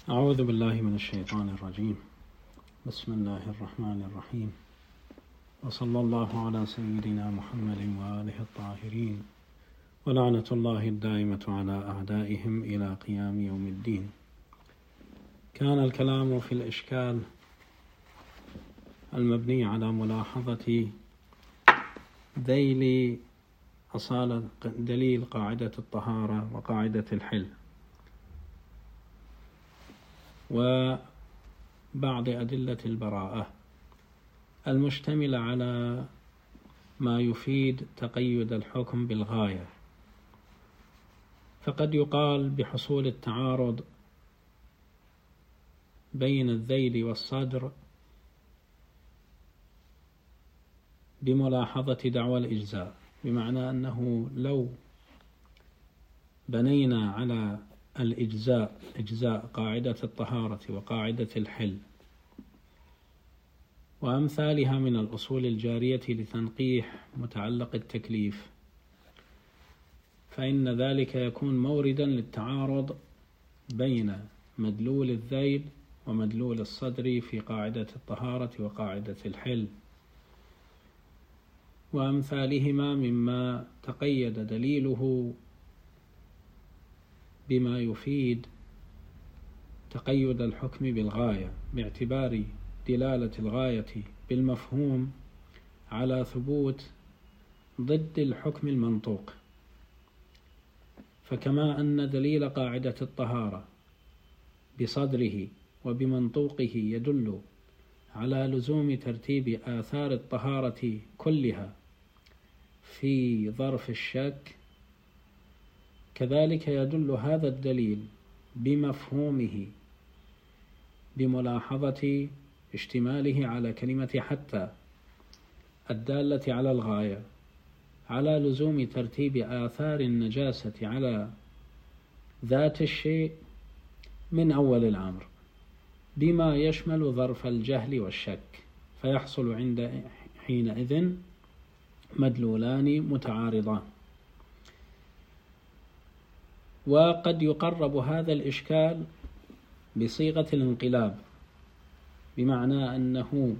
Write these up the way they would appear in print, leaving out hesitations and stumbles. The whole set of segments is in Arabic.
أعوذ بالله من الشيطان الرجيم. بسم الله الرحمن الرحيم، وصلى الله على سيدنا محمد وآله الطاهرين، ولعنة الله الدائمة على أعدائهم إلى قيام يوم الدين. كان الكلام في الإشكال المبني على ملاحظة ذيل أصالة دليل قاعدة الطهارة وقاعدة الحل، وبعض أدلة البراءة المشتملة على ما يفيد تقيد الحكم بالغاية. فقد يقال بحصول التعارض بين الذيل والصدر بملاحظة دعوى الإجزاء، بمعنى أنه لو بنينا على الإجزاء إجزاء قاعدة الطهارة وقاعدة الحل وأمثالها من الأصول الجارية لتنقيح متعلق التكليف، فإن ذلك يكون موردا للتعارض بين مدلول الذيل ومدلول الصدر في قاعدة الطهارة وقاعدة الحل وأمثالهما مما تقيد دليله بما يفيد تقيد الحكم بالغاية، باعتبار دلالة الغاية بالمفهوم على ثبوت ضد الحكم المنطوق. فكما أن دليل قاعدة الطهارة بصدره وبمنطوقه يدل على لزوم ترتيب آثار الطهارة كلها في ظرف الشك، كذلك يدل هذا الدليل بمفهومه بملاحظة اشتماله على كلمة حتى الدالة على الغاية على لزوم ترتيب آثار النجاسة على ذات الشيء من أول الأمر بما يشمل ظرف الجهل والشك، فيحصل عند حينئذ مدلولان متعارضان. وقد يقرب هذا الإشكال بصيغة الانقلاب، بمعنى أنه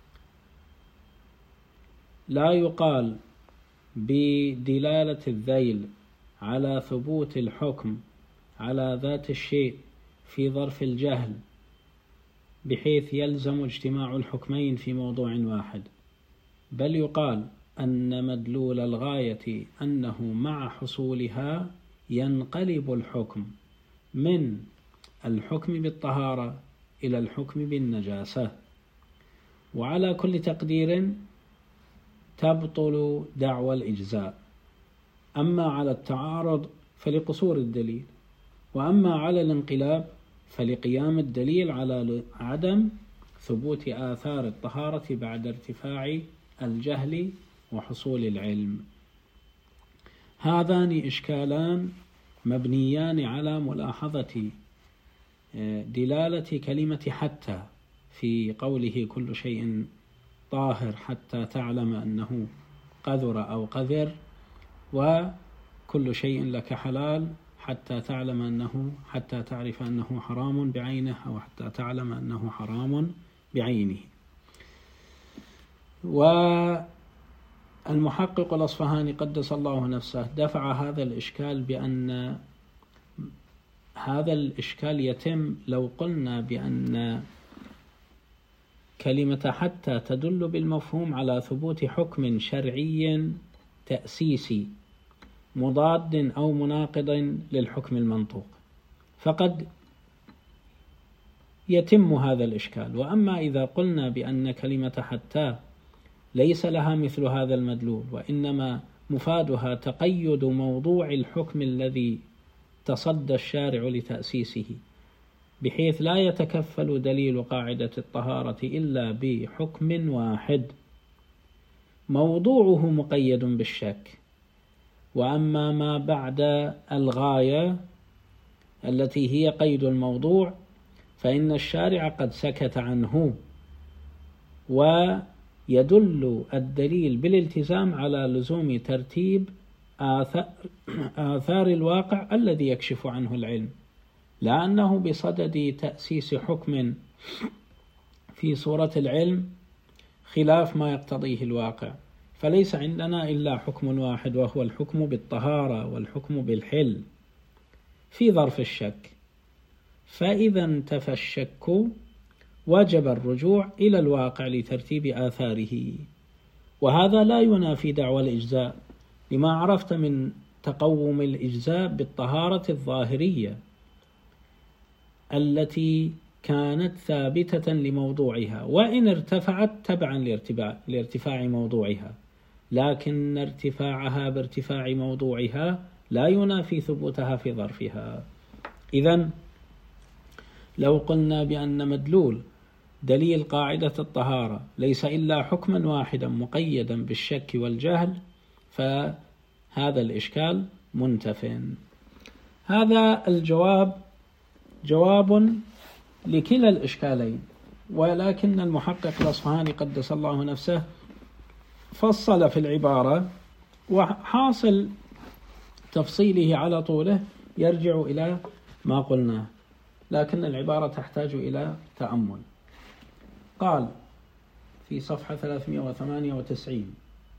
لا يقال بدلالة الذيل على ثبوت الحكم على ذات الشيء في ظرف الجهل بحيث يلزم اجتماع الحكمين في موضوع واحد، بل يقال أن مدلول الغاية أنه مع حصولها ينقلب الحكم من الحكم بالطهارة إلى الحكم بالنجاسة، وعلى كل تقدير تبطل دعوى الإجزاء. أما على التعارض فلقصور الدليل، وأما على الانقلاب فلقيام الدليل على عدم ثبوت آثار الطهارة بعد ارتفاع الجهل وحصول العلم. هذان إشكالان مبنيان على ملاحظة دلالة كلمة حتى في قوله كل شيء طاهر حتى تعلم أنه قذر أو قذر، وكل شيء لك حلال حتى تعرف أنه حرام بعينه أو حتى تعلم أنه حرام بعينه. والمحقق الأصفهاني قدس الله نفسه دفع هذا الإشكال بأن هذا الإشكال يتم لو قلنا بأن كلمة حتى تدل بالمفهوم على ثبوت حكم شرعي تأسيسي مضاد أو مناقض للحكم المنطوق، فقد يتم هذا الإشكال. وأما إذا قلنا بأن كلمة حتى ليس لها مثل هذا المدلول، وإنما مفادها تقيد موضوع الحكم الذي تصدى الشارع لتأسيسه، بحيث لا يتكفل دليل قاعدة الطهارة إلا بحكم واحد موضوعه مقيد بالشك. وأما ما بعد الغاية التي هي قيد الموضوع فإن الشارع قد سكت عنه، ويدل الدليل بالالتزام على لزوم ترتيب آثار الواقع الذي يكشف عنه العلم، لا أنه بصدد تأسيس حكم في صورة العلم خلاف ما يقتضيه الواقع، فليس عندنا إلا حكم واحد، وهو الحكم بالطهارة والحكم بالحل في ظرف الشك. فإذا انتفى الشك وجب الرجوع إلى الواقع لترتيب آثاره، وهذا لا ينافي دعوى الإجزاء لما عرفت من تقوم الإجزاء بالطهارة الظاهرية التي كانت ثابتة لموضوعها، وإن ارتفعت تبعا لارتفاع موضوعها، لكن ارتفاعها بارتفاع موضوعها لا ينافي ثبوتها في ظرفها. إذن لو قلنا بأن مدلول دليل قاعدة الطهارة ليس إلا حكما واحدا مقيدا بالشك والجهل، فهذا الإشكال منتف. هذا الجواب جواب لكلا الإشكالين، ولكن المحقق الأصفهاني قدس الله نفسه فصل في العبارة، وحاصل تفصيله على طوله يرجع إلى ما قلناه، لكن العبارة تحتاج إلى تأمل. قال في صفحة 398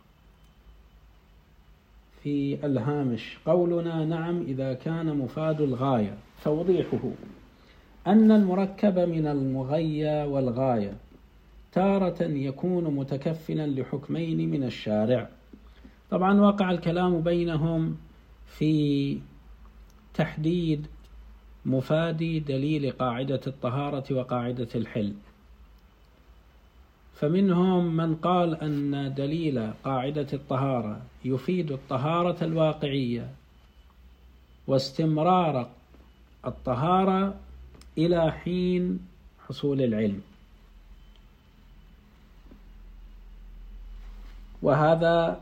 في الهامش: قولنا نعم إذا كان مفاد الغاية، توضيحه أن المركب من المغية والغاية تارة يكون متكفلا لحكمين من الشارع. طبعا وقع الكلام بينهم في تحديد مفاد دليل قاعدة الطهارة وقاعدة الحل، فمنهم من قال أن دليل قاعدة الطهارة يفيد الطهارة الواقعية واستمرار الطهارة إلى حين حصول العلم، وهذا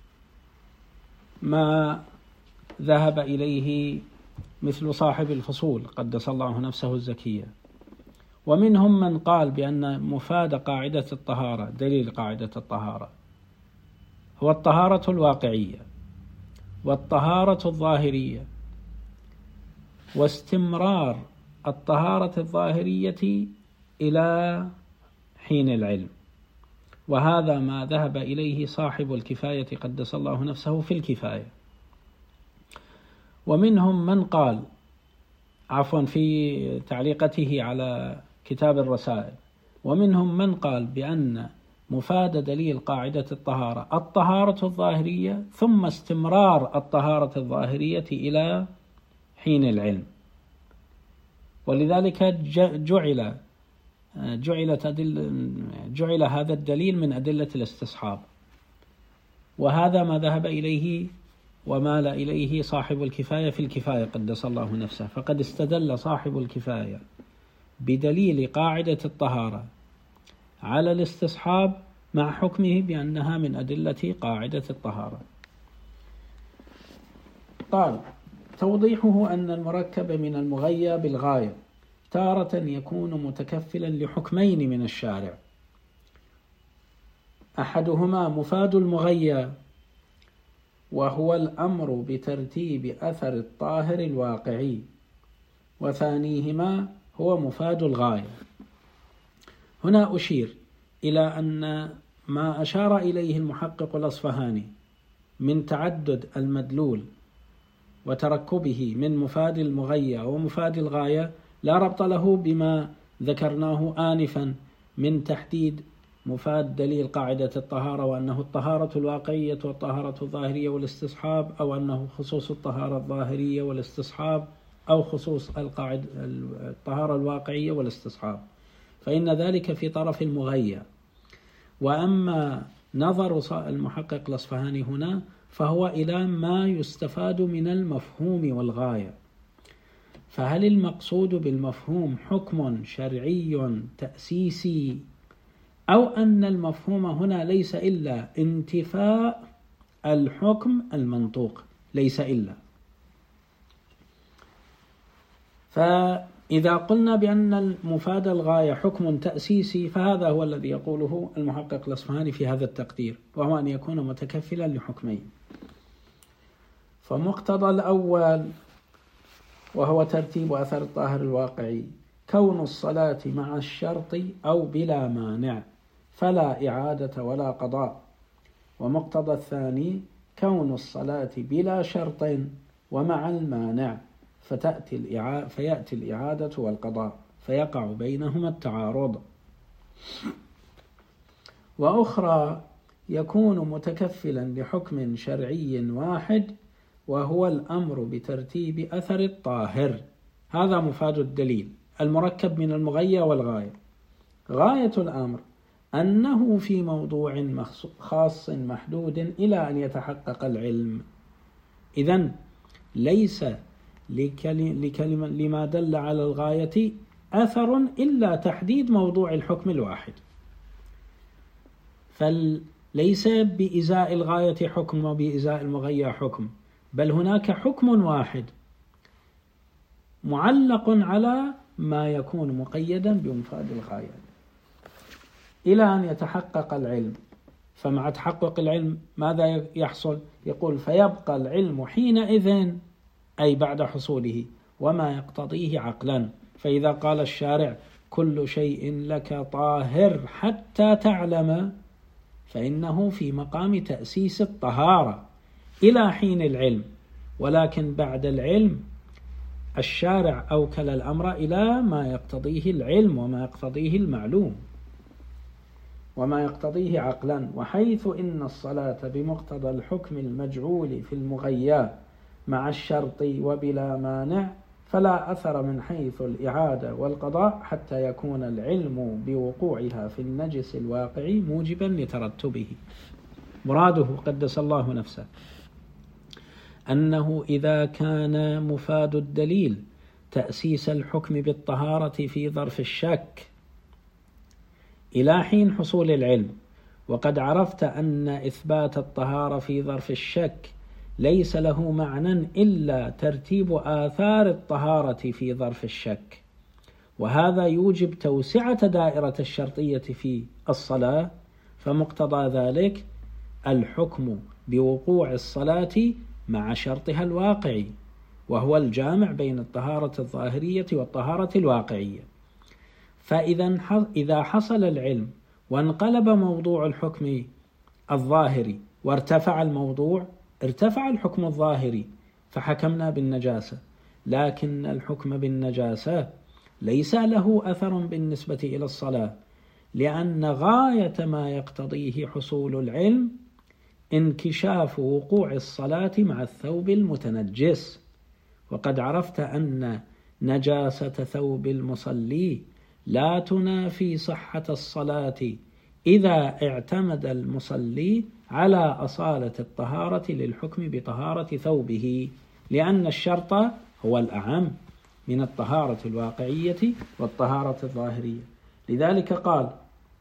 ما ذهب إليه مثل صاحب الفصول قدس الله نفسه الزكية. ومنهم من قال بأن مفاد قاعدة الطهارة دليل قاعدة الطهارة هو الطهارة الواقعية والطهارة الظاهرية واستمرار الطهارة الظاهرية إلى حين العلم، وهذا ما ذهب إليه صاحب الكفاية قدس الله نفسه في الكفاية. ومنهم من قال في تعليقته على كتاب الرسائل، ومنهم من قال بأن مفاد دليل قاعدة الطهارة الظاهرية ثم استمرار الطهارة الظاهرية إلى حين العلم، ولذلك جعل هذا الدليل من أدلة الاستصحاب، وهذا ما ذهب إليه ومال إليه صاحب الكفاية في الكفاية قدس الله نفسه. فقد استدل صاحب الكفاية بدليل قاعدة الطهارة على الاستصحاب مع حكمه بأنها من أدلة قاعدة الطهارة. قال: توضيحه أن المركب من المغية بالغاية تارة يكون متكفلا لحكمين من الشارع، أحدهما مفاد المغية وهو الأمر بترتيب أثر الطاهر الواقعي، وثانيهما هو مفاد الغاية. هنا أشير إلى أن ما أشار إليه المحقق الأصفهاني من تعدد المدلول وتركبه من مفاد المغية ومفاد الغاية لا ربط له بما ذكرناه آنفا من تحديد مفاد دليل قاعدة الطهارة، وأنه الطهارة الواقعية والطهارة الظاهرية والاستصحاب، أو أنه خصوص الطهارة الظاهرية والاستصحاب، أو خصوص الطهارة الواقعية والاستصحاب، فإن ذلك في طرف المغية. وأما نظر المحقق الأصفهاني هنا فهو إلى ما يستفاد من المفهوم والغاية، فهل المقصود بالمفهوم حكم شرعي تأسيسي، أو أن المفهوم هنا ليس إلا انتفاء الحكم المنطوق، ليس إلا. فإذا قلنا بأن المفاد الغاية حكم تأسيسي فهذا هو الذي يقوله المحقق الأصفهاني في هذا التقدير، وهو أن يكون متكفلا لحكمين. فمقتضى الأول وهو ترتيب أثر الطاهر الواقعي، كون الصلاة مع الشرط أو بلا مانع فلا إعادة ولا قضاء. ومقتضى الثاني كون الصلاة بلا شرط ومع المانع فيأتي الإعادة والقضاء، فيقع بينهما التعارض. وأخرى يكون متكفلا لحكم شرعي واحد، وهو الأمر بترتيب أثر الطاهر. هذا مفاد الدليل المركب من المغية والغاية. غاية الأمر أنه في موضوع خاص محدود إلى أن يتحقق العلم. إذن ليس لما دل على الغاية أثر إلا تحديد موضوع الحكم الواحد، فليس بإزاء الغاية حكم وبإزاء المغية حكم، بل هناك حكم واحد معلق على ما يكون مقيدا بمفاد الغاية إلى أن يتحقق العلم. فمع تحقق العلم ماذا يحصل؟ يقول فيبقى العلم حينئذ، أي بعد حصوله، وما يقتضيه عقلا. فإذا قال الشارع كل شيء لك طاهر حتى تعلم، فإنه في مقام تأسيس الطهارة إلى حين العلم، ولكن بعد العلم الشارع أوكل الأمر إلى ما يقتضيه العلم وما يقتضيه المعلوم وما يقتضيه عقلا. وحيث إن الصلاة بمقتضى الحكم المجعول في المغيّة مع الشرط وبلا مانع فلا أثر من حيث الإعادة والقضاء حتى يكون العلم بوقوعها في النجس الواقعي موجبا لترتبه. مراده قدس الله نفسه أنه إذا كان مفاد الدليل تأسيس الحكم بالطهارة في ظرف الشك إلى حين حصول العلم، وقد عرفت أن إثبات الطهارة في ظرف الشك ليس له معنى إلا ترتيب آثار الطهارة في ظرف الشك، وهذا يوجب توسعة دائرة الشرطية في الصلاة، فمقتضى ذلك الحكم بوقوع الصلاة مع شرطها الواقعي، وهو الجامع بين الطهارة الظاهرية والطهارة الواقعية. فإذا حصل العلم وانقلب موضوع الحكم الظاهري وارتفع الموضوع، ارتفع الحكم الظاهري فحكمنا بالنجاسة، لكن الحكم بالنجاسة ليس له أثر بالنسبة إلى الصلاة، لأن غاية ما يقتضيه حصول العلم انكشاف وقوع الصلاة مع الثوب المتنجس. وقد عرفت أن نجاسة ثوب المصلي لا تنافي صحة الصلاة إذا اعتمد المصلي على أصالة الطهارة للحكم بطهارة ثوبه، لأن الشرط هو الأعم من الطهارة الواقعية والطهارة الظاهرية. لذلك قال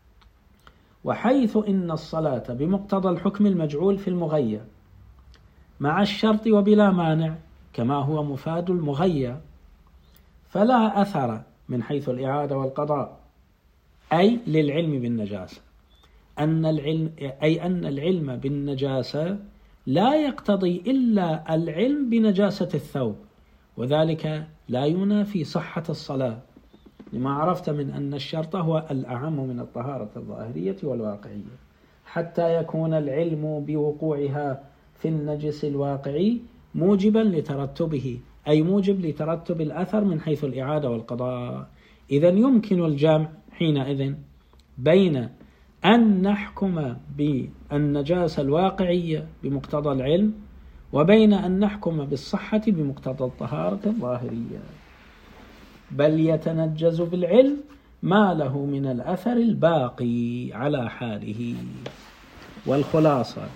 وحيث إن الصلاة بمقتضى الحكم المجعول في المغيّة مع الشرط وبلا مانع كما هو مفاد المغيّة فلا أثر من حيث الإعادة والقضاء، أي للعلم بالنجاسة، أن العلم بالنجاسة لا يقتضي إلا العلم بنجاسة الثوب، وذلك لا ينافي صحة الصلاة، لما عرفت من أن الشرط هو الأعم من الطهارة الظاهرية والواقعية، حتى يكون العلم بوقوعها في النجس الواقعي موجبا لترتبه، أي موجب لترتب الأثر من حيث الإعادة والقضاء. إذن يمكن الجمع حينئذ بين أن نحكم بالنجاسة الواقعية بمقتضى العلم وبين أن نحكم بالصحة بمقتضى الطهارة الظاهرية، بل يتنجز بالعلم ما له من الأثر الباقي على حاله. والخلاصة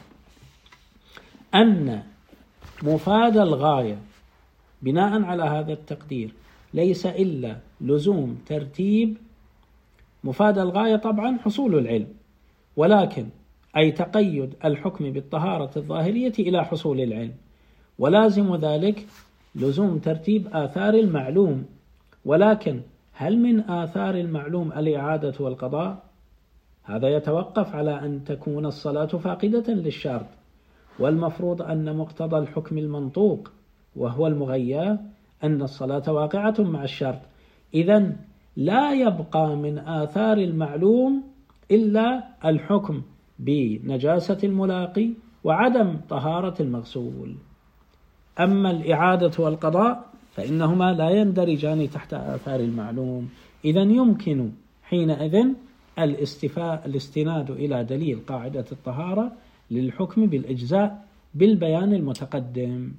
أن مفاد الغاية بناء على هذا التقدير ليس إلا لزوم ترتيب مفاد الغاية، طبعا حصول العلم، ولكن أي تقيد الحكم بالطهارة الظاهرية إلى حصول العلم، ولازم ذلك لزوم ترتيب آثار المعلوم. ولكن هل من آثار المعلوم الإعادة والقضاء؟ هذا يتوقف على أن تكون الصلاة فاقدة للشرط، والمفروض أن مقتضى الحكم المنطوق وهو المغيّة أن الصلاة واقعة مع الشرط. إذن لا يبقى من آثار المعلوم إلا الحكم بنجاسة الملاقي وعدم طهارة المغسول. أما الإعادة والقضاء فإنهما لا يندرجان تحت آثار المعلوم. إذن يمكن حينئذ الاستناد إلى دليل قاعدة الطهارة للحكم بالإجزاء بالبيان المتقدم.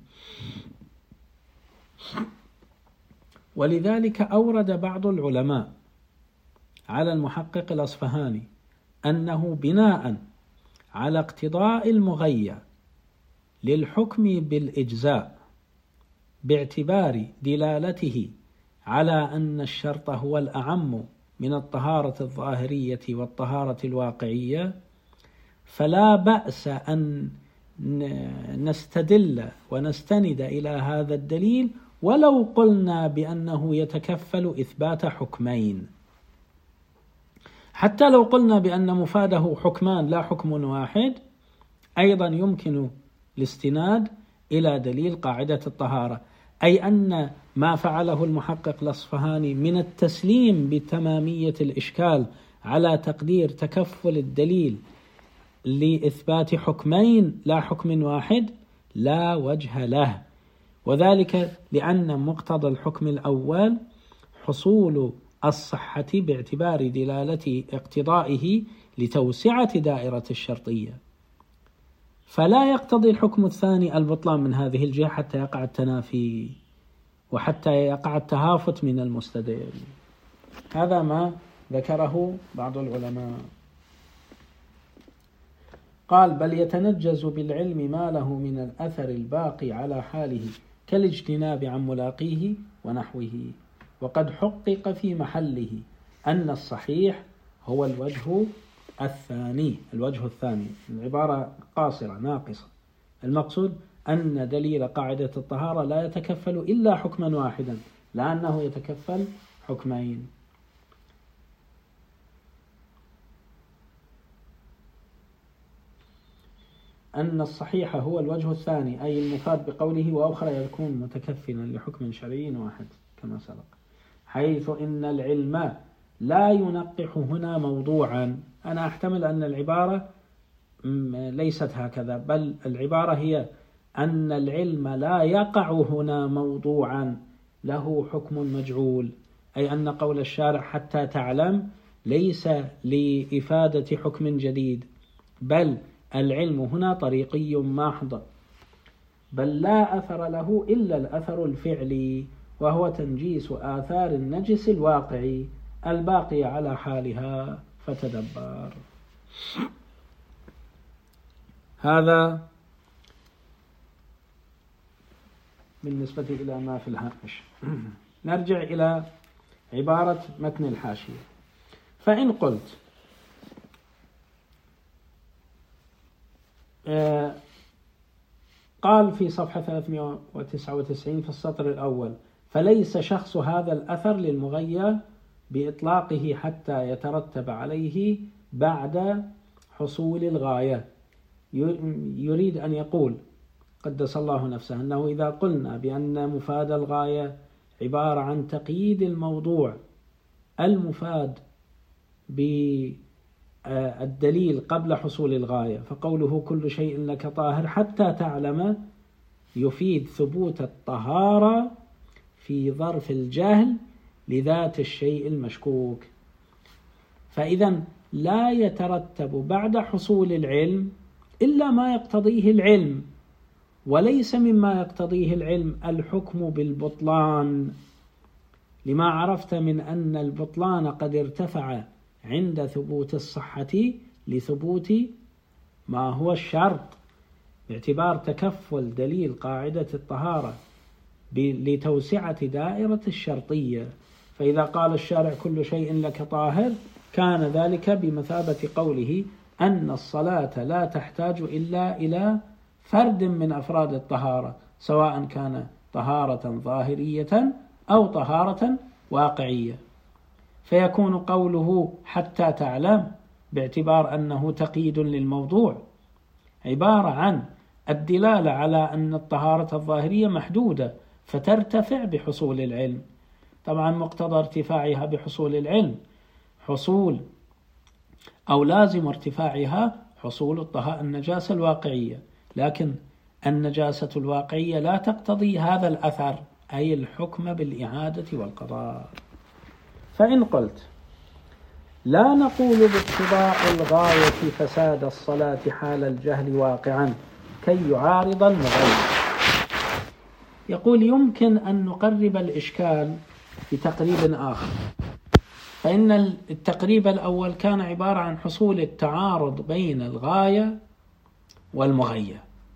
ولذلك أورد بعض العلماء على المحقق الأصفهاني أنه بناء على اقتضاء المغير للحكم بالإجزاء باعتبار دلالته على أن الشرط هو الأعم من الطهارة الظاهرية والطهارة الواقعية، فلا بأس أن نستدل ونستند إلى هذا الدليل ولو قلنا بأنه يتكفل إثبات حكمين. حتى لو قلنا بأن مفاده حكمان لا حكم واحد، أيضا يمكن الاستناد إلى دليل قاعدة الطهارة، أي أن ما فعله المحقق الأصفهاني من التسليم بتمامية الإشكال على تقدير تكفل الدليل لإثبات حكمين لا حكم واحد لا وجه له، وذلك لأن مقتضى الحكم الأول حصول الصحة باعتبار دلالة اقتضائه لتوسعة دائرة الشرطية، فلا يقتضي الحكم الثاني البطلان من هذه الجهة حتى يقع التنافي وحتى يقع التهافت من المستدل. هذا ما ذكره بعض العلماء. قال: بل يتنجز بالعلم ما له من الأثر الباقي على حاله كالاجتناب عن ملاقيه ونحوه، وقد حقق في محله أن الصحيح هو الوجه الثاني. العبارة قاصرة ناقصة، المقصود أن دليل قاعدة الطهارة لا يتكفل إلا حكما واحدا، لأنه يتكفل حكمين. أن الصحيح هو الوجه الثاني، أي المفاد بقوله وأخرى يكون متكفلا لحكم شرعي واحد كما سبق، حيث إن العلم لا ينقح هنا موضوعا. أنا أحتمل أن العبارة ليست هكذا، بل العبارة هي أن العلم لا يقع هنا موضوعا له حكم مجعول، أي أن قول الشارع حتى تعلم ليس لإفادة حكم جديد، بل العلم هنا طريقي محض، بل لا أثر له إلا الأثر الفعلي، وهو تنجيس آثار النجس الواقعي الباقي على حالها، فتدبر. هذا بالنسبة إلى ما في الهامش. نرجع إلى عبارة متن الحاشية. فإن قلت قال في صفحة 399 في السطر الأول: فليس شخص هذا الأثر للمغير بإطلاقه حتى يترتب عليه بعد حصول الغاية. يريد أن يقول قدس الله نفسه أنه إذا قلنا بأن مفاد الغاية عبارة عن تقييد الموضوع المفاد بالدليل قبل حصول الغاية، فقوله كل شيء لك طاهر حتى تعلم يفيد ثبوت الطهارة في ظرف الجهل لذات الشيء المشكوك، فإذا لا يترتب بعد حصول العلم إلا ما يقتضيه العلم، وليس مما يقتضيه العلم الحكم بالبطلان، لما عرفت من أن البطلان قد ارتفع عند ثبوت الصحة لثبوت ما هو الشرط، باعتبار تكفل دليل قاعدة الطهارة لتوسعة دائرة الشرطية. فإذا قال الشارع كل شيء لك طاهر، كان ذلك بمثابة قوله أن الصلاة لا تحتاج إلا إلى فرد من أفراد الطهارة، سواء كان طهارة ظاهرية أو طهارة واقعية، فيكون قوله حتى تعلم باعتبار أنه تقييد للموضوع عبارة عن الدلالة على أن الطهارة الظاهرية محدودة، فترتفع بحصول العلم. طبعا مقتضى ارتفاعها بحصول العلم حصول أو لازم ارتفاعها حصول النجاسة الواقعية، لكن النجاسة الواقعية لا تقتضي هذا الأثر، أي الحكم بالإعادة والقضاء. فإن قلت لا نقول باقتضاء الغاية فساد الصلاة حال الجهل واقعا كي يعارض المغير، يقول يمكن أن نقرب الإشكال بتقريب آخر. فإن التقريب الأول كان عبارة عن حصول التعارض بين الغاية والمغية.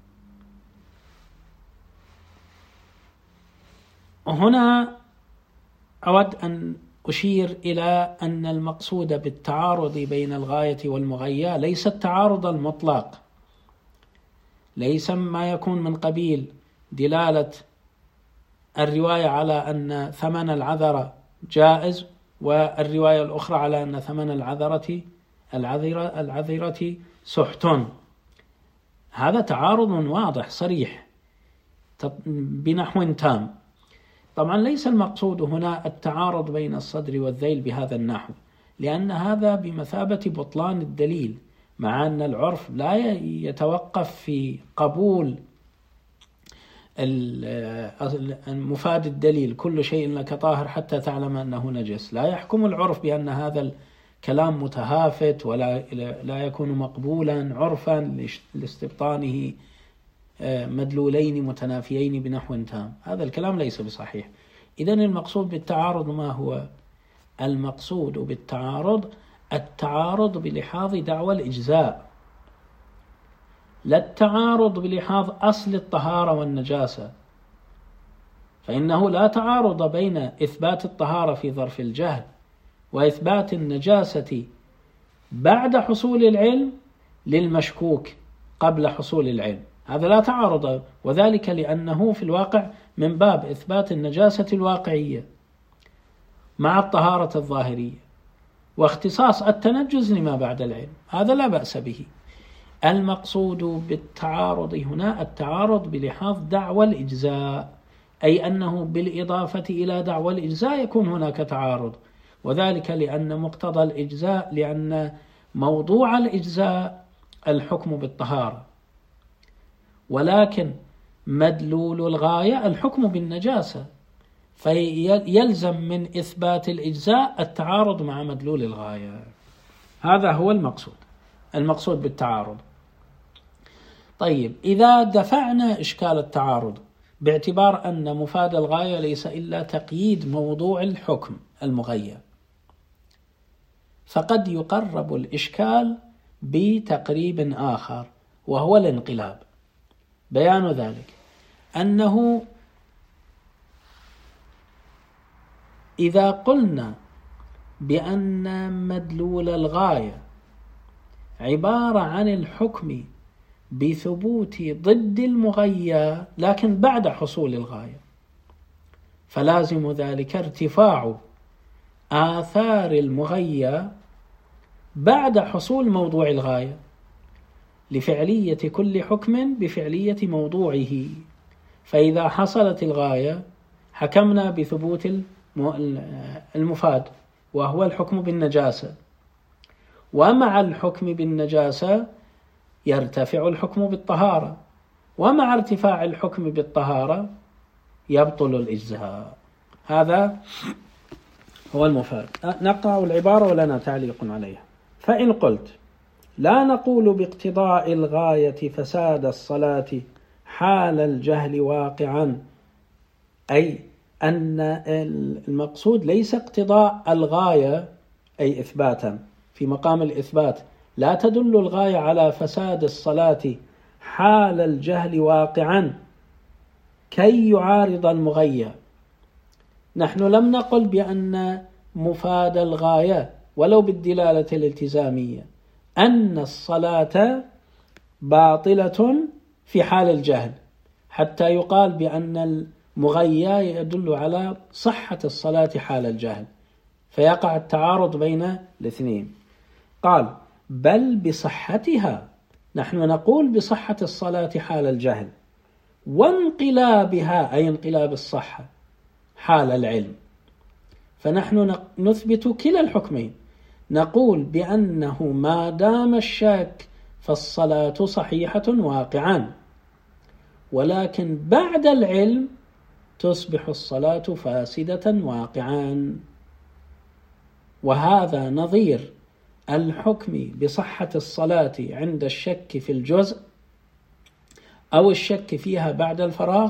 هنا أود أن أشير إلى أن المقصود بالتعارض بين الغاية والمغية ليس التعارض المطلق، ليس ما يكون من قبيل دلالة الرواية على أن ثمن العذرة جائز والرواية الأخرى على أن ثمن العذرة سحت. هذا تعارض واضح صريح بنحو تام. طبعا ليس المقصود هنا التعارض بين الصدر والذيل بهذا النحو، لأن هذا بمثابة بطلان الدليل، مع أن العرف لا يتوقف في قبول مفاد الدليل، كل شيء لك طاهر حتى تعلم أنه نجس. لا يحكم العرف بأن هذا الكلام متهافت ولا لا يكون مقبولا عرفا لاستبطانه مدلولين متنافيين بنحو تام. هذا الكلام ليس بصحيح. إذن المقصود بالتعارض ما هو؟ المقصود بالتعارض التعارض بلحاظ دعوى الإجزاء، لا التعارض بلحاظ أصل الطهارة والنجاسة، فإنه لا تعارض بين إثبات الطهارة في ظرف الجهل وإثبات النجاسة بعد حصول العلم للمشكوك قبل حصول العلم. هذا لا تعارض، وذلك لأنه في الواقع من باب إثبات النجاسة الواقعية مع الطهارة الظاهرية واختصاص التنجز لما بعد العلم، هذا لا بأس به. المقصود بالتعارض هنا التعارض بلحاظ دعوى الإجزاء، أي أنه بالإضافة إلى دعوى الإجزاء يكون هناك تعارض، وذلك لأن مقتضى الإجزاء، لأن موضوع الإجزاء الحكم بالطهارة، ولكن مدلول الغاية الحكم بالنجاسة، فيلزم من إثبات الإجزاء التعارض مع مدلول الغاية. هذا هو المقصود بالتعارض. طيب، إذا دفعنا إشكال التعارض باعتبار أن مفاد الغاية ليس إلا تقييد موضوع الحكم المغير، فقد يقرب الإشكال بتقريب آخر وهو الانقلاب. بيان ذلك أنه إذا قلنا بأن مدلول الغاية عبارة عن الحكم بثبوت ضد المغيى لكن بعد حصول الغاية، فلازم ذلك ارتفاع آثار المغيى بعد حصول موضوع الغاية لفعلية كل حكم بفعلية موضوعه. فإذا حصلت الغاية حكمنا بثبوت المفاد وهو الحكم بالنجاسة، ومع الحكم بالنجاسة يرتفع الحكم بالطهارة، ومع ارتفاع الحكم بالطهارة يبطل الإجزاء. هذا هو المفاد. نقرأ العبارة ولنا تعليق عليها. فإن قلت لا نقول باقتضاء الغاية فساد الصلاة حال الجهل واقعا، أي أن المقصود ليس اقتضاء الغاية أي إثباتا في مقام الإثبات، لا تدل الغاية على فساد الصلاة حال الجهل واقعا كي يعارض المغيى. نحن لم نقل بأن مفاد الغاية ولو بالدلالة الالتزامية أن الصلاة باطلة في حال الجهل حتى يقال بأن المغيى يدل على صحة الصلاة حال الجهل، فيقع التعارض بين الاثنين. قال بل بصحتها، نحن نقول بصحة الصلاة حال الجهل، وانقلابها أي انقلاب الصحة حال العلم. فنحن نثبت كلا الحكمين، نقول بأنه ما دام الشك فالصلاة صحيحة واقعا، ولكن بعد العلم تصبح الصلاة فاسدة واقعا. وهذا نظير الحكم بصحة الصلاة عند الشك في الجزء أو الشك فيها بعد الفراغ،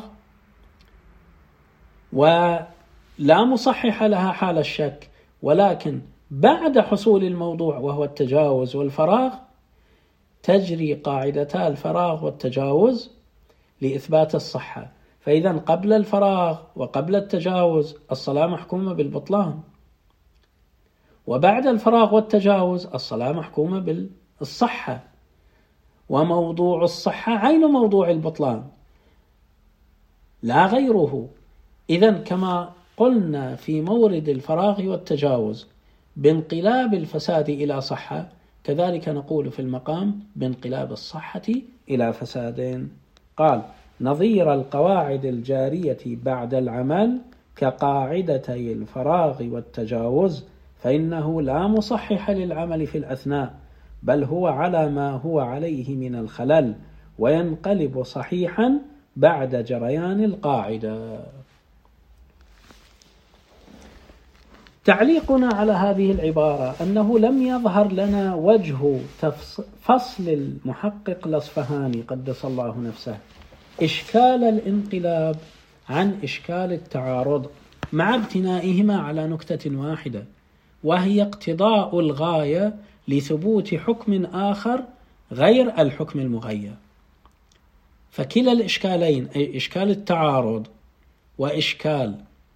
ولا مصحح لها حال الشك، ولكن بعد حصول الموضوع وهو التجاوز والفراغ تجري قاعدتا الفراغ والتجاوز لإثبات الصحة. فإذا قبل الفراغ وقبل التجاوز الصلاة محكومة بالبطلان، وبعد الفراغ والتجاوز الصلاة محكومة بالصحة، وموضوع الصحة عين موضوع البطلان لا غيره. إذن كما قلنا في مورد الفراغ والتجاوز بانقلاب الفساد إلى صحة، كذلك نقول في المقام بانقلاب الصحة إلى فساد. قال: نظير القواعد الجارية بعد العمل كقاعدتي الفراغ والتجاوز، فإنه لا مصحح للعمل في الأثناء، بل هو على ما هو عليه من الخلل، وينقلب صحيحا بعد جريان القاعدة. تعليقنا على هذه العبارة أنه لم يظهر لنا وجه فصل المحقق الأصفهاني قدس الله نفسه إشكال الانقلاب عن إشكال التعارض، مع ابتنائهما على نكتة واحدة، وهي اقتضاء الغاية لثبوت حكم آخر غير الحكم المغير. فكلا الإشكالين، أي إشكال التعارض وإشكال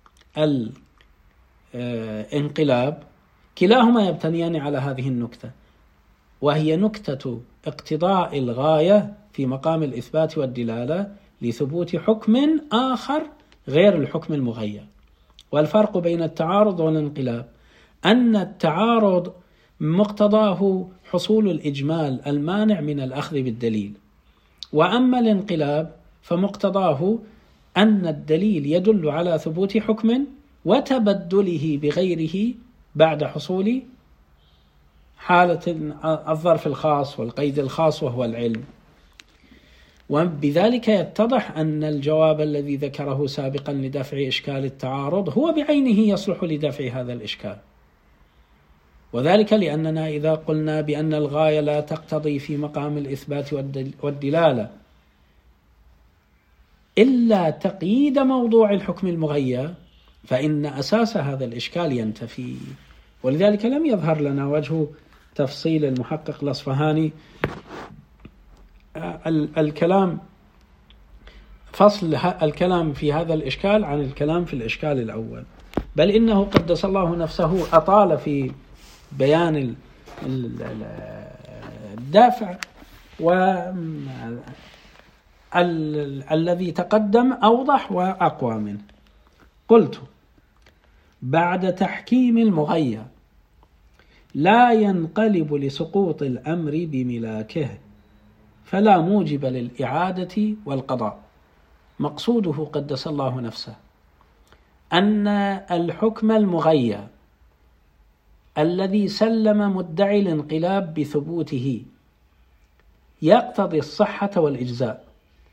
الانقلاب، كلاهما يبتنيان على هذه النكتة، وهي نكتة اقتضاء الغاية في مقام الإثبات والدلالة لثبوت حكم آخر غير الحكم المغير. والفرق بين التعارض والانقلاب أن التعارض مقتضاه حصول الإجمال المانع من الأخذ بالدليل، وأما الانقلاب فمقتضاه أن الدليل يدل على ثبوت حكم وتبدله بغيره بعد حصول حالة الظرف الخاص والقيد الخاص وهو العلم. وبذلك يتضح أن الجواب الذي ذكره سابقا لدفع إشكال التعارض هو بعينه يصلح لدفع هذا الإشكال، وذلك لأننا إذا قلنا بأن الغاية لا تقتضي في مقام الإثبات والدلالة إلا تقييد موضوع الحكم المغير، فإن أساس هذا الإشكال ينتفي. ولذلك لم يظهر لنا وجه تفصيل المحقق الأصفهاني الكلام، فصل الكلام في هذا الإشكال عن الكلام في الإشكال الأول، بل إنه قدس الله نفسه أطال في بيان الدافع، والذي تقدم أوضح وأقوى منه. قلت: بعد تحكيم المغير لا ينقلب لسقوط الأمر بملاكه، فلا موجب للإعادة والقضاء. مقصوده قدس الله نفسه أن الحكم المغير الذي سلم مدعي الانقلاب بثبوته يقتضي الصحة والإجزاء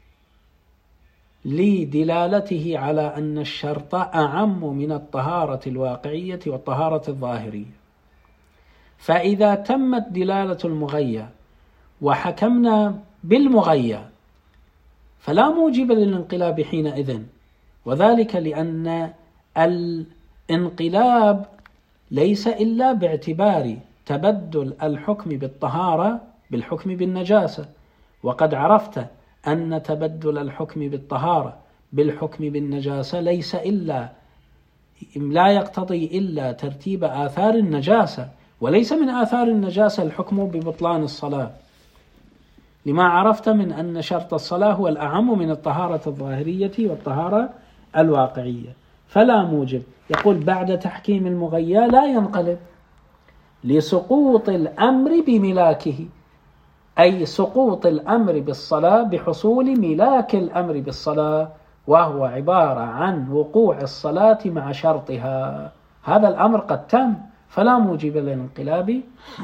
لدلالته على أن الشرط أعم من الطهارة الواقعية والطهارة الظاهرية. فإذا تمت دلالة المغير وحكمنا بالمغير فلا موجب للانقلاب حينئذ، وذلك لأن الانقلاب ليس إلا باعتبار تبدل الحكم بالطهارة بالحكم بالنجاسة، وقد عرفت أن تبدل الحكم بالطهارة بالحكم بالنجاسة ليس إلا لا يقتضي إلا ترتيب آثار النجاسة، وليس من آثار النجاسة الحكم ببطلان الصلاة، لما عرفت من أن شرط الصلاة هو الأعم من الطهارة الظاهرية والطهارة الواقعية. فلا موجب، يقول بعد تحكيم المغير لا ينقلب لسقوط الأمر بملاكه، أي سقوط الأمر بالصلاة بحصول ملاك الأمر بالصلاة، وهو عبارة عن وقوع الصلاة مع شرطها. هذا الأمر قد تم فلا موجب للانقلاب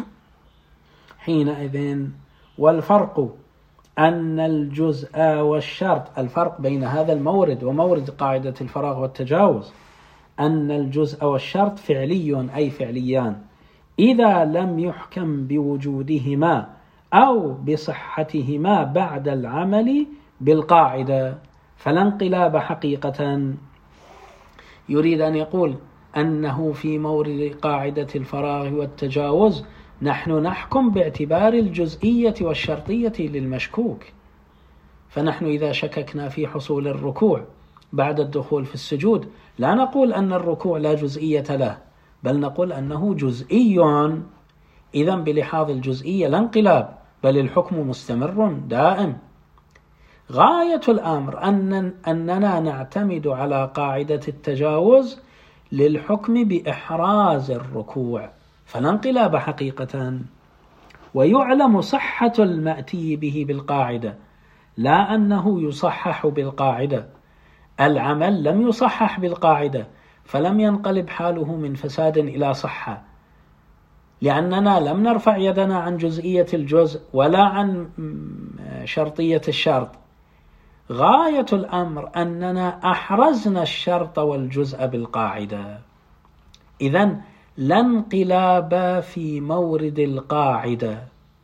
حينئذ. والفرق أن الجزء والشرط، الفرق بين هذا المورد ومورد قاعدة الفراغ والتجاوز، أن الجزء والشرط فعلي أي فعليان إذا لم يحكم بوجودهما أو بصحتهما بعد العمل بالقاعدة فلا انقلاب حقيقة. يريد أن يقول أنه في مورد قاعدة الفراغ والتجاوز نحن نحكم باعتبار الجزئية والشرطية للمشكوك. فنحن إذا شككنا في حصول الركوع بعد الدخول في السجود لا نقول أن الركوع لا جزئية له، بل نقول أنه جزئي. إذن بلحاظ الجزئية لا انقلاب، بل الحكم مستمر دائم. غاية الأمر أننا نعتمد على قاعدة التجاوز للحكم بإحراز الركوع فلا انقلاب حقيقة. ويعلم صحة المأتي به بالقاعدة، لا أنه يصحح بالقاعدة. العمل لم يصحح بالقاعدة فلم ينقلب حاله من فساد إلى صحة، لأننا لم نرفع يدنا عن جزئية الجزء ولا عن شرطية الشرط. غاية الأمر أننا أحرزنا الشرط والجزء بالقاعدة. إذن لا انقلاب في مورد القاعدة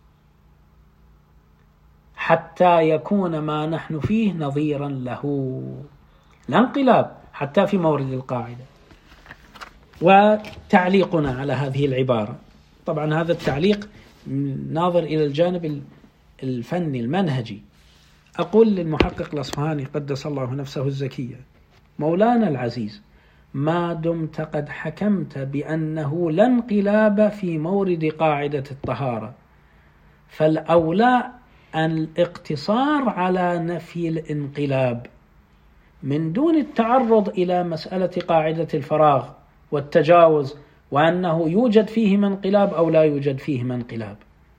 حتى يكون ما نحن فيه نظيرا له. لا انقلاب حتى في مورد القاعدة. وتعليقنا على هذه العبارة، طبعا هذا التعليق ناظر إلى الجانب الفني المنهجي. أقول للمحقق الأصفهاني قدس الله نفسه الزكية: مولانا العزيز، ما دمت قد حكمت بأنه لا انقلاب في مورد قاعدة الطهارة، فالأولى الاقتصار على نفي الانقلاب من دون التعرض إلى مسألة قاعدة الفراغ والتجاوز وأنه يوجد فيهما انقلاب أو لا يوجد فيهما انقلاب.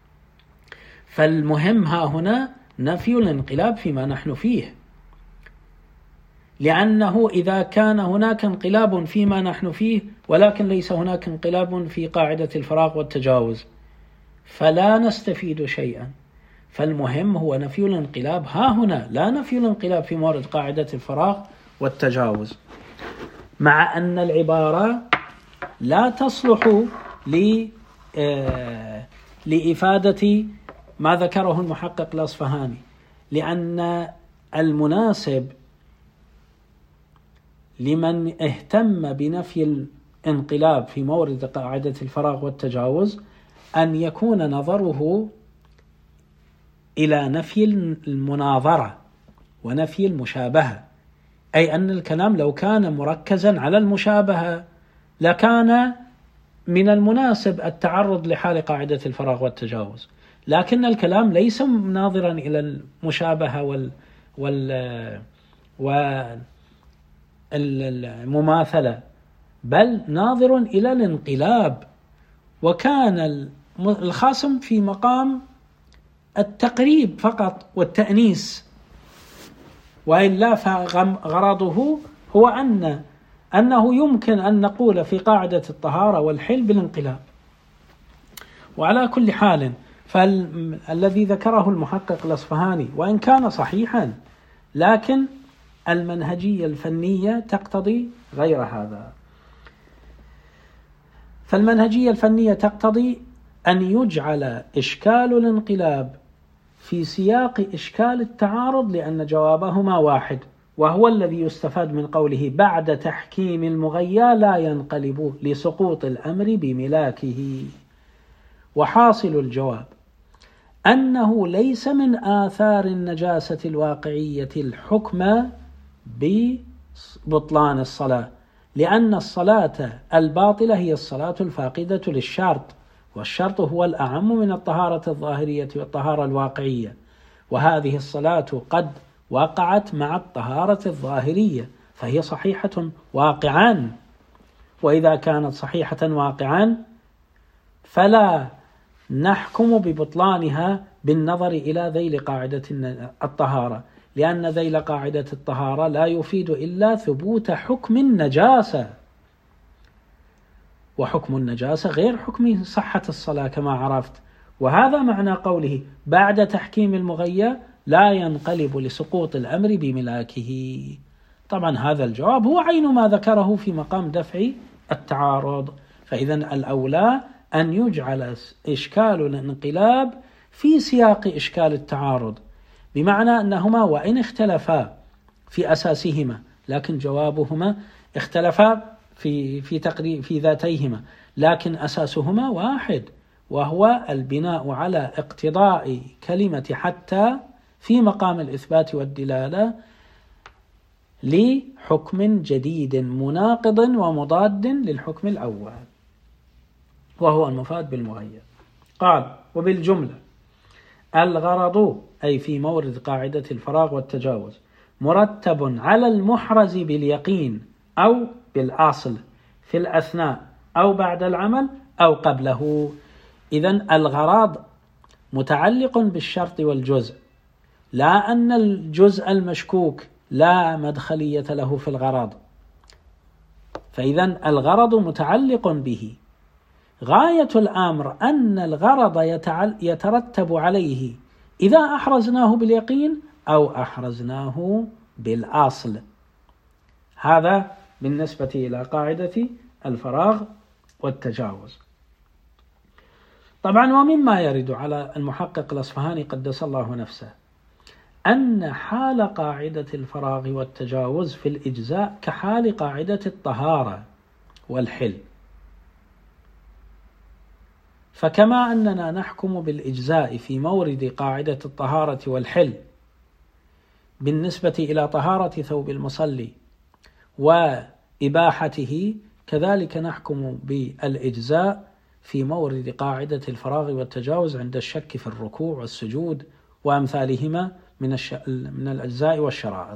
فالمهم ها هنا نفي الانقلاب فيما نحن فيه، لأنه إذا كان هناك انقلاب فيما نحن فيه ولكن ليس هناك انقلاب في قاعدة الفراغ والتجاوز فلا نستفيد شيئا. فالمهم هو نفي الانقلاب ها هنا، لا نفي الانقلاب في مورد قاعدة الفراغ والتجاوز، مع أن العبارة لا تصلح لإفادة ما ذكره المحقق الأصفهاني، لأن المناسب لمن اهتم بنفي الانقلاب في مورد قاعدة الفراغ والتجاوز أن يكون نظره إلى نفي المناظرة ونفي المشابهة، أي أن الكلام لو كان مركزا على المشابهة لكان من المناسب التعرض لحال قاعدة الفراغ والتجاوز، لكن الكلام ليس ناظرا إلى المشابهة والمماثلة، بل ناظر إلى الانقلاب. وكان الخاصم في مقام التقريب فقط والتأنيس، وإلا فغرضه هو أنه يمكن أن نقول في قاعدة الطهارة والحل بالانقلاب. وعلى كل حال فالذي ذكره المحقق الأصفهاني وإن كان صحيحا لكن المنهجية الفنية تقتضي غير هذا. فالمنهجية الفنية تقتضي أن يجعل إشكال الانقلاب في سياق إشكال التعارض، لأن جوابهما واحد، وهو الذي يستفاد من قوله بعد تحكيم المغيى لا ينقلب لسقوط الأمر بملاكه. وحاصل الجواب أنه ليس من آثار النجاسة الواقعية الحكم ببطلان الصلاة، لأن الصلاة الباطلة هي الصلاة الفاقدة للشرط، والشرط هو الأعم من الطهارة الظاهرية والطهارة الواقعية، وهذه الصلاة قد وقعت مع الطهارة الظاهرية فهي صحيحة واقعا. وإذا كانت صحيحة واقعا فلا نحكم ببطلانها بالنظر إلى ذيل قاعدة الطهارة، لأن ذيل قاعدة الطهارة لا يفيد إلا ثبوت حكم النجاسة، وحكم النجاسة غير حكم صحة الصلاة كما عرفت. وهذا معنى قوله بعد تحكيم المغير لا ينقلب لسقوط الأمر بملاكه. طبعا هذا الجواب هو عين ما ذكره في مقام دفع التعارض. فإذا الأولى أن يجعل إشكال الانقلاب في سياق إشكال التعارض، بمعنى أنهما وإن اختلفا في أساسهما لكن جوابهما اختلفا في ذاتيهما، لكن أساسهما واحد، وهو البناء على اقتضاء كلمة حتى في مقام الإثبات والدلالة لحكم جديد مناقض ومضاد للحكم الأول، وهو المفاد بالمغير. قال وبالجملة الغرض أي في مورد قاعدة الفراغ والتجاوز مرتب على المحرز باليقين أو بالأصل في الأثناء أو بعد العمل أو قبله. إذن الغرض متعلق بالشرط والجزء، لا أن الجزء المشكوك لا مدخلية له في الغرض. فإذن الغرض متعلق به. غاية الأمر أن الغرض يترتب عليه إذا أحرزناه باليقين أو أحرزناه بالأصل. هذا بالنسبة إلى قاعدة الفراغ والتجاوز. طبعا ومما يرد على المحقق الأصفهاني قدس الله نفسه أن حال قاعدة الفراغ والتجاوز في الإجزاء كحال قاعدة الطهارة والحل. فكما أننا نحكم بالإجزاء في مورد قاعدة الطهارة والحل بالنسبة إلى طهارة ثوب المصلي وإباحته، كذلك نحكم بالإجزاء في مورد قاعدة الفراغ والتجاوز عند الشك في الركوع والسجود وأمثالهما من الأجزاء والشرائط.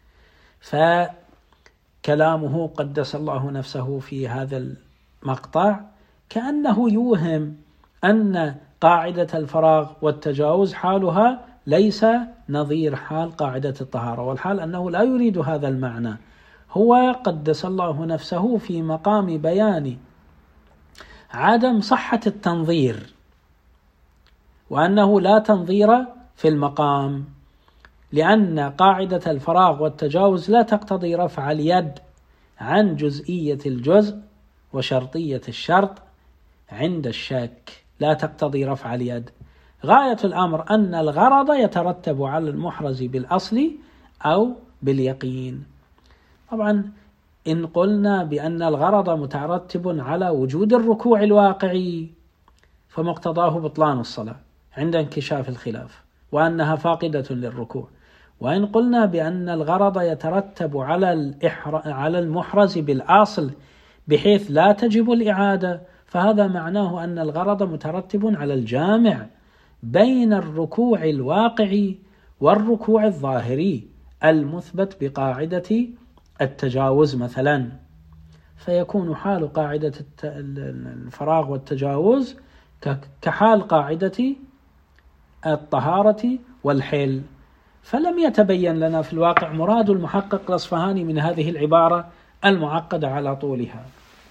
فكلامه قدس الله نفسه في هذا المقطع كأنه يوهم أن قاعدة الفراغ والتجاوز حالها ليس نظير حال قاعدة الطهارة، والحال أنه لا يريد هذا المعنى. هو قدس الله نفسه في مقام بيان عدم صحة التنظير، وأنه لا تنظير في المقام، لأن قاعدة الفراغ والتجاوز لا تقتضي رفع اليد عن جزئية الجزء وشرطية الشرط عند الشك، لا تقتضي رفع اليد. غاية الأمر أن الغرض يترتب على المحرز بالأصل أو باليقين. طبعا إن قلنا بأن الغرض مترتب على وجود الركوع الواقعي فمقتضاه بطلان الصلاة عند انكشاف الخلاف وأنها فاقدة للركوع. وإن قلنا بأن الغرض يترتب على المحرز بالأصل بحيث لا تجب الإعادة، فهذا معناه أن الغرض مترتب على الجامع بين الركوع الواقعي والركوع الظاهري المثبت بقاعدة التجاوز مثلا. فيكون حال قاعدة الفراغ والتجاوز كحال قاعدة الطهارة والحل. فلم يتبين لنا في الواقع مراد المحقق الأصفهاني من هذه العبارة المعقدة على طولها.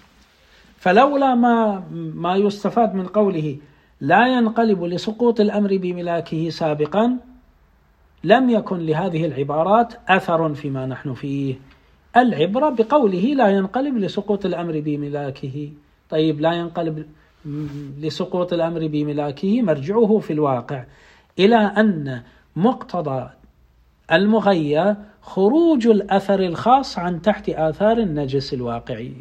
فلولا ما يستفاد من قوله لا ينقلب لسقوط الأمر بملاكه سابقا لم يكن لهذه العبارات أثر فيما نحن فيه. العبرة بقوله لا ينقلب لسقوط الأمر بملاكه. طيب لا ينقلب لسقوط الأمر بملاكه مرجعه في الواقع إلى أن مقتضى المغير خروج الأثر الخاص عن تحت آثار النجس الواقعي.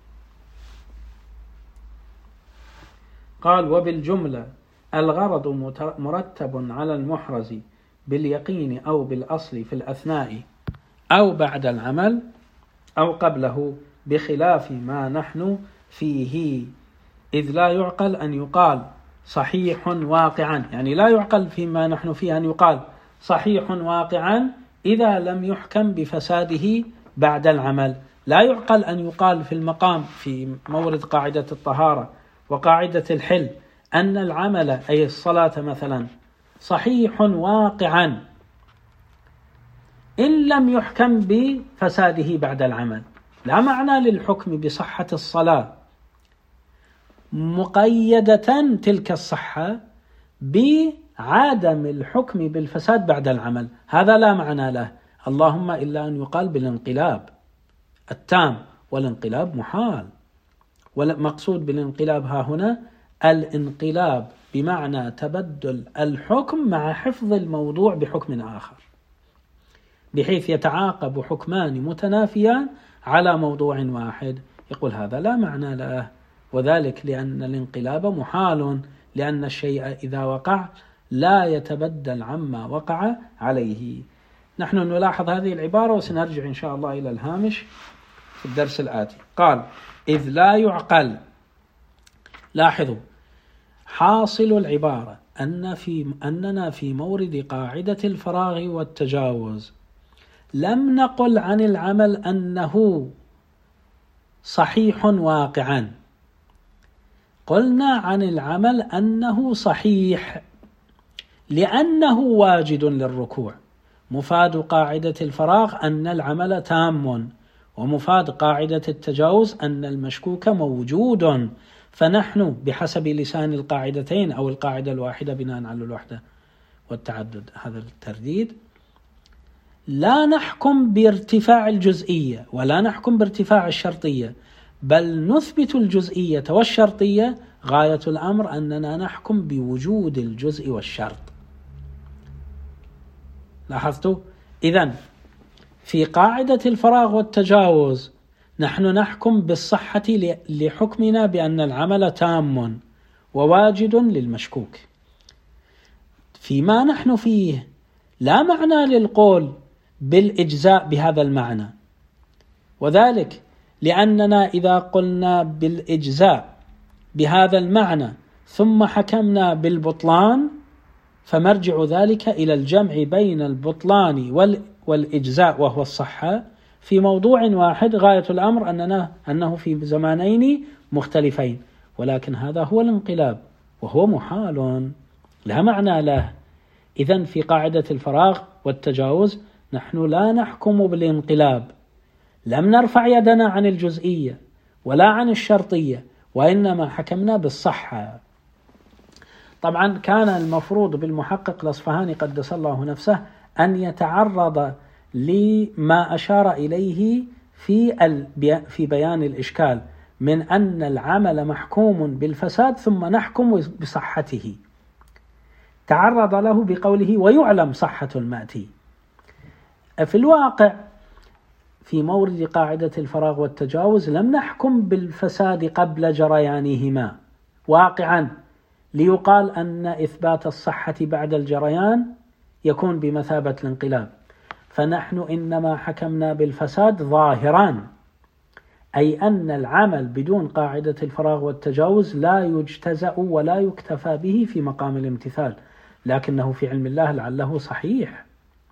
قال وبالجملة الغرض مرتب على المحرز باليقين أو بالأصل في الأثناء أو بعد العمل أو قبله، بخلاف ما نحن فيه، إذ لا يعقل أن يقال صحيح واقعا، يعني لا يعقل فيما نحن فيه أن يقال صحيح واقعا إذا لم يحكم بفساده بعد العمل. لا يعقل أن يقال في المقام في مورد قاعدة الطهارة وقاعدة الحل أن العمل أي الصلاة مثلا صحيح واقعا إن لم يحكم بفساده بعد العمل. لا معنى للحكم بصحة الصلاة مقيدة تلك الصحة بعدم الحكم بالفساد بعد العمل، هذا لا معنى له، اللهم إلا أن يقال بالانقلاب التام، والانقلاب محال. والمقصود بالانقلاب ها هنا الانقلاب بمعنى تبدل الحكم مع حفظ الموضوع بحكم آخر، بحيث يتعاقب حكمان متنافيان على موضوع واحد، يقول هذا لا معنى له، وذلك لأن الانقلاب محال، لأن الشيء إذا وقع لا يتبدل عما وقع عليه. نحن نلاحظ هذه العبارة وسنرجع إن شاء الله إلى الهامش في الدرس الآتي. قال إذ لا يعقل. لاحظوا حاصل العبارة أننا في مورد قاعدة الفراغ والتجاوز لم نقل عن العمل أنه صحيح واقعا، قلنا عن العمل أنه صحيح لأنه واجد للركوع. مفاد قاعدة الفراغ أن العمل تام، ومفاد قاعدة التجاوز أن المشكوك موجود. فنحن بحسب لسان القاعدتين أو القاعدة الواحدة بناء على الوحدة والتعدد، هذا الترديد، لا نحكم بارتفاع الجزئية ولا نحكم بارتفاع الشرطية، بل نثبت الجزئية والشرطية، غاية الأمر أننا نحكم بوجود الجزء والشرط. لاحظتوا؟ إذن في قاعدة الفراغ والتجاوز نحن نحكم بالصحة لحكمنا بأن العمل تام وواجد للمشكوك. فيما نحن فيه لا معنى للقول بالإجزاء بهذا المعنى، وذلك لأننا إذا قلنا بالإجزاء بهذا المعنى ثم حكمنا بالبطلان فمرجع ذلك إلى الجمع بين البطلان والإجزاء وهو الصحة في موضوع واحد، غاية الأمر أنه في زمانين مختلفين، ولكن هذا هو الانقلاب وهو محال لا معنى له. إذن في قاعدة الفراغ والتجاوز نحن لا نحكم بالانقلاب، لم نرفع يدنا عن الجزئية ولا عن الشرطية، وإنما حكمنا بالصحة. طبعا كان المفروض بالمحقق الأصفهاني قدس الله نفسه أن يتعرض لما أشار إليه في بيان الإشكال من أن العمل محكوم بالفساد ثم نحكم بصحته، تعرض له بقوله ويعلم صحة المأتي. في الواقع في مورد قاعدة الفراغ والتجاوز لم نحكم بالفساد قبل جريانهما واقعا، ليقال أن إثبات الصحة بعد الجريان يكون بمثابة الانقلاب، فنحن إنما حكمنا بالفساد ظاهرا، أي أن العمل بدون قاعدة الفراغ والتجاوز لا يجتزأ ولا يكتفى به في مقام الامتثال، لكنه في علم الله لعله صحيح،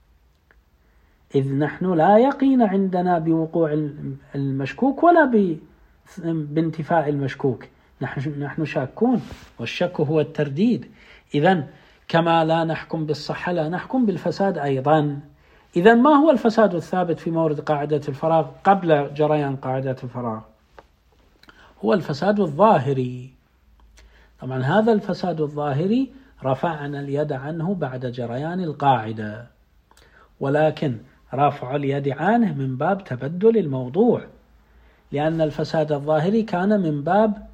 إذ نحن لا يقين عندنا بوقوع المشكوك ولا بانتفاء المشكوك، نحن شاكون، والشك هو الترديد. إذن كما لا نحكم بالصحة لا نحكم بالفساد أيضا. إذن ما هو الفساد الثابت في مورد قاعدة الفراغ قبل جريان قاعدة الفراغ؟ هو الفساد الظاهري. طبعا هذا الفساد الظاهري رفعنا اليد عنه بعد جريان القاعدة، ولكن رفع اليد عنه من باب تبدل الموضوع، لأن الفساد الظاهري كان من باب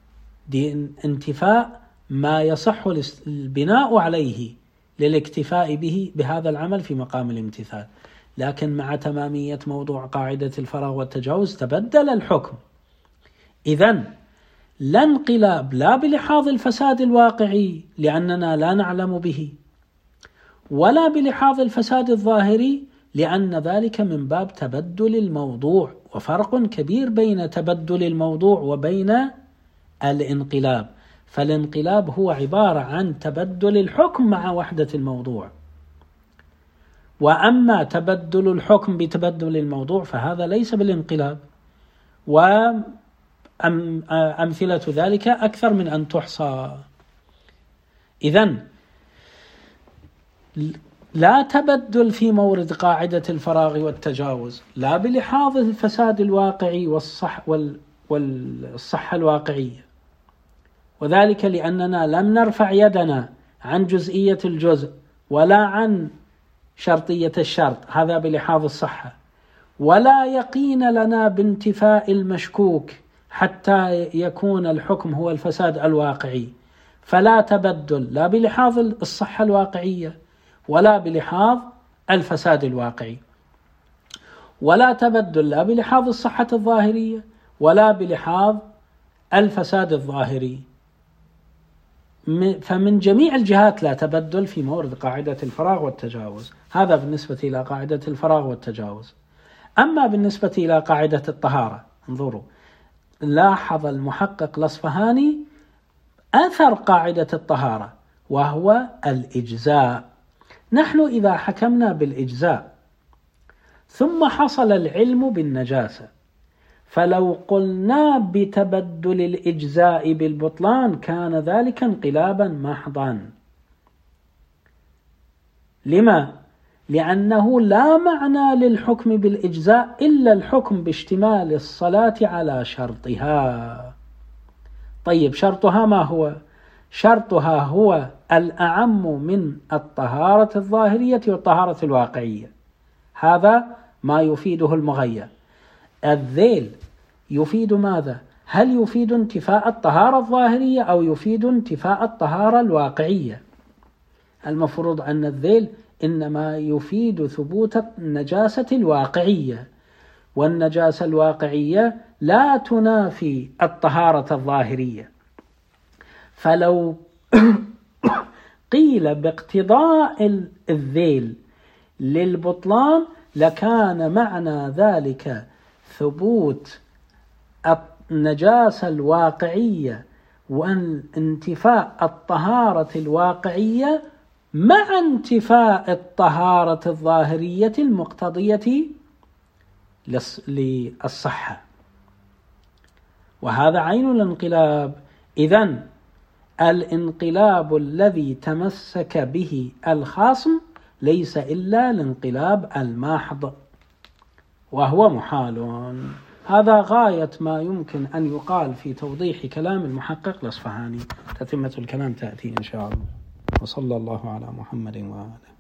انتفاء ما يصح البناء عليه للاكتفاء بهذا العمل في مقام الامتثال، لكن مع تمامية موضوع قاعدة الفراغ والتجاوز تبدل الحكم. إذن لا انقلاب لا بلحاظ الفساد الواقعي لأننا لا نعلم به، ولا بلحاظ الفساد الظاهري لأن ذلك من باب تبدل الموضوع، وفرق كبير بين تبدل الموضوع وبين الانقلاب. فالانقلاب هو عبارة عن تبدل الحكم مع وحدة الموضوع، وأما تبدل الحكم بتبدل الموضوع فهذا ليس بالانقلاب، وأمثلة ذلك أكثر من أن تحصى. إذن لا تبدل في مورد قاعدة الفراغ والتجاوز، لا بلحاظ الفساد الواقعي والصحة الواقعية، وذلك لأننا لم نرفع يدنا عن جزئية الجزء ولا عن شرطية الشرط، هذا بلحاظ الصحة، ولا يقين لنا بانتفاء المشكوك حتى يكون الحكم هو الفساد الواقعي، فلا تبدل لا بلحاظ الصحة الواقعية ولا بلحاظ الفساد الواقعي، ولا تبدل لا بلحاظ الصحة الظاهرية ولا بلحاظ الفساد الظاهري. فمن جميع الجهات لا تبدل في مورد قاعدة الفراغ والتجاوز. هذا بالنسبة إلى قاعدة الفراغ والتجاوز. أما بالنسبة إلى قاعدة الطهارة، انظروا، لاحظ المحقق الأصفهاني أثر قاعدة الطهارة وهو الإجزاء. نحن إذا حكمنا بالإجزاء ثم حصل العلم بالنجاسة، فلو قلنا بتبدل الإجزاء بالبطلان كان ذلك انقلابا محضا. لما؟ لأنه لا معنى للحكم بالإجزاء إلا الحكم باشتمال الصلاة على شرطها. طيب شرطها ما هو؟ شرطها هو الأعم من الطهارة الظاهرية والطهارة الواقعية. هذا ما يفيده المغير. الذيل يفيد ماذا؟ هل يفيد انتفاء الطهارة الظاهرية أو يفيد انتفاء الطهارة الواقعية؟ المفروض أن الذيل إنما يفيد ثبوت النجاسة الواقعية، والنجاسة الواقعية لا تنافي الطهارة الظاهرية. فلو قيل باقتضاء الذيل للبطلان لكان معنى ذلك ثبوت النجاسة الواقعية وانتفاء الطهارة الواقعية مع انتفاء الطهارة الظاهرية المقتضية للصحة، وهذا عين الانقلاب. إذن الانقلاب الذي تمسك به الخاصم ليس إلا الانقلاب الماحض، وهو محال. هذا غاية ما يمكن أن يقال في توضيح كلام المحقق الأصفهاني. تتمة الكلام تأتي إن شاء الله. وصلى الله على محمد وآله.